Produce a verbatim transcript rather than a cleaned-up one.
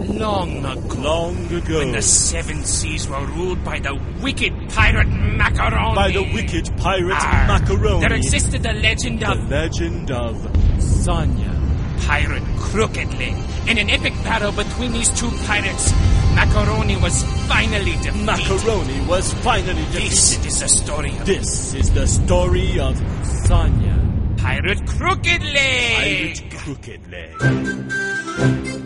Long ago. Long ago. When the seven seas were ruled by the wicked pirate Macaroni. By the wicked pirate Arr, Macaroni. There existed the legend The of... legend of Sonia. Pirate Crooked Leg. In an epic battle between these two pirates, Macaroni was finally defeated. Macaroni was finally defeated. This is the story of... This is the story of Sonia. Pirate Crooked Leg. Pirate Crooked Leg.